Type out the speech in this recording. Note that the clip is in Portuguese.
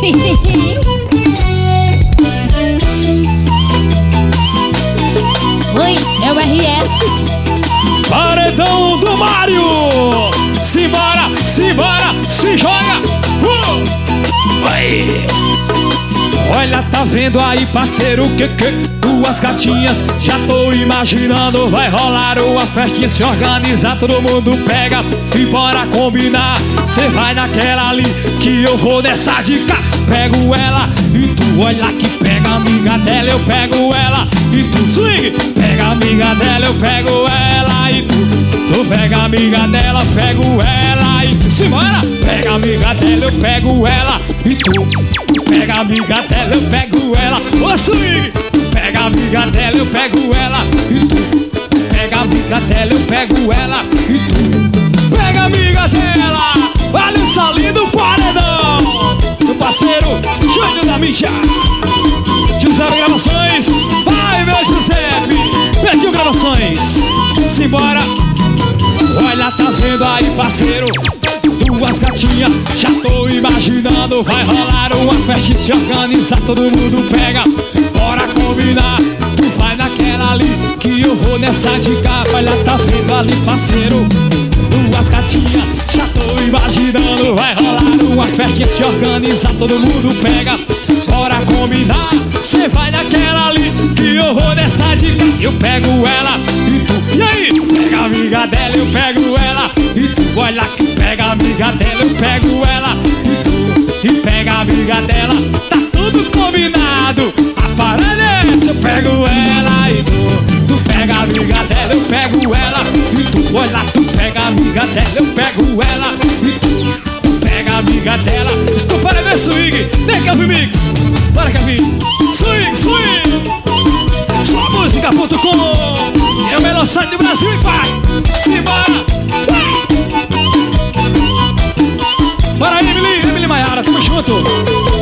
Oi, é o RS. Paredão do Mário. Simbora, simbora, se joga. Vai. Olha, tá vendo aí, parceiro, que duas gatinhas, já tô imaginando. Vai rolar uma festinha, se organizar, todo mundo pega e bora combinar. Cê vai naquela ali, que eu vou nessa de cá. Pego ela e tu olha que pega a amiga dela, eu pego ela e tu swing. Pega a amiga dela, eu pego ela e tu pega a amiga dela, pego ela e tu simbora. Pega a amiga dela, eu pego ela e tu pega a amiga dela, eu pego ela. Ô swing! Pega a amiga dela, eu pego ela e tu pega a amiga dela, eu pego ela e tu pega a amiga dela. Olha o salinho do paredão do parceiro Júnior da Mídia. José Gravações. Vai, meu Giuseppe, pediu gravações. Simbora. Olha, tá vendo aí, parceiro, duas gatinhas, já tô imaginando. Vai rolar uma festa, se organizar, todo mundo pega, bora combinar. Tu vai naquela ali, que eu vou nessa de cá. Olha, tá vendo ali, parceiro, duas gatinhas, já tô imaginando. Vai rolar uma festa, se organizar, todo mundo pega, bora combinar. Cê vai naquela ali, que eu vou nessa de cá. Eu pego ela e tu, e aí? Pega a amiga dela, eu pego ela e tu olha que pega a amiga dela, eu pego ela e tu pega a amiga dela. Tá tudo combinado, a parada é essa. Eu pego ela e tu pega a amiga dela, eu pego ela e tu olha, tu pega a amiga dela, eu pego ela e tu pega a amiga dela. Estou para ver swing, vem Calvin Mix, bora Calvin. Swing, swing, sua música.com é o melhor site do Brasil e vai, simbora. Bora aí, Emily Maiara, tamo junto.